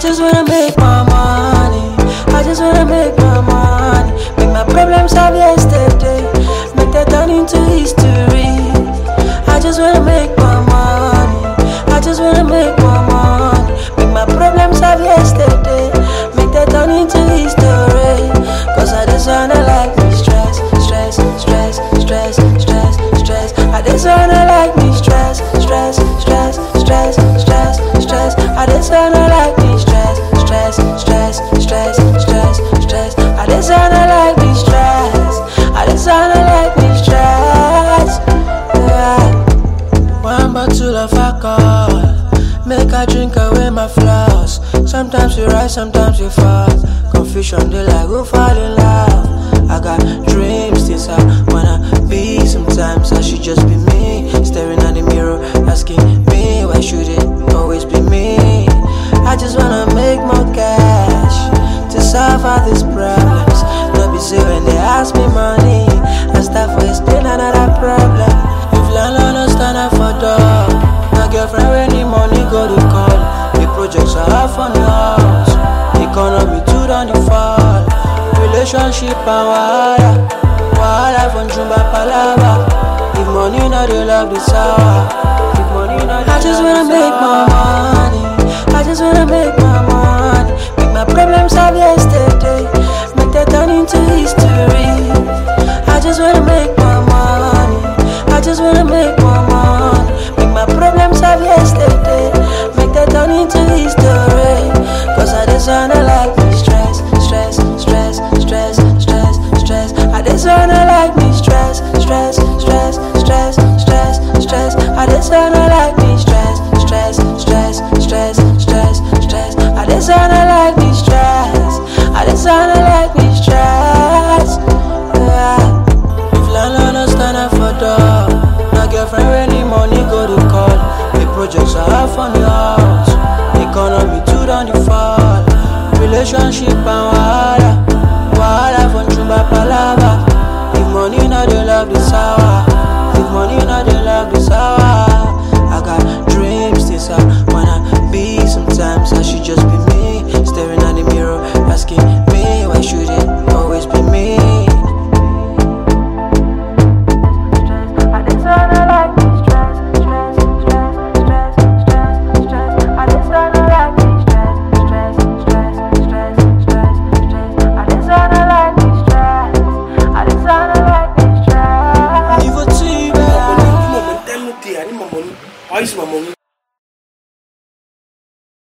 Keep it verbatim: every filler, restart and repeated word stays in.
just wanna make my money. I just wanna make my money. Make my problems of yesterday, make that turn into history. I just wanna make my money. I just wanna make my money. Make my problems of yesterday, make that turn into history. Cause I just wanna like me stress, stress, stress, stress, stress, stress. I just wanna like me stress, stress, stress, stress, stress, stress. I just wanna like me stress, stress, stress, stress, stress, stress. I just wanna like me stress. I just wanna like me stress. Yeah. One bottle of alcohol, make I drink away my flaws. Sometimes you rise, sometimes you fall. Confusion, they like who fall in love. I got dreams, things I wanna be. Sometimes I should just be me. Staring at the mirror, asking me, why should it always be me? I just wanna make more cash to solve all these problems. Not be say when they ask me money, I start for explain another problem. If landlord no stand up for dog, my girlfriend when the money go to call. The projects are half on the house, economy too down the fall. Relationship and wahala, wahala from Jumba Palava. If money not the love the sour, if money not the I just wanna make my money. I just wanna make my money. Make my problems of yesterday, make that turn into history. I just wanna make my money. I just wanna make my money. Make my problems of yesterday, make that turn into history. Cause I just wanna like me stress, stress, stress, stress, stress, stress. I just wanna like me stress, stress, stress, stress, stress, stress. I just wanna like me stress, stress, stress, stress, stress, stress. I just wanna like me stress. I just wanna like me stress. Yeah. If landlord no stand up for door, my girlfriend when the money go to call. The projects are half on the house, economy too down the fall. Relationship and wahala, wahala from Jumba Palava. If money not the love the sour, if money not the love the sour. I got dreams, this I wanna be. Sometimes I should just be me. Staring at the mirror, asking me, why should it always be me? I just wanna like me stress, stress, stress, stress, stress, stress. I just wanna like me stress, stress, stress, stress, stress, stress. I just wanna like me stress. I just wanna like me stress. Niveau T V. Maman, maman, tell me, I need my money. I use my money.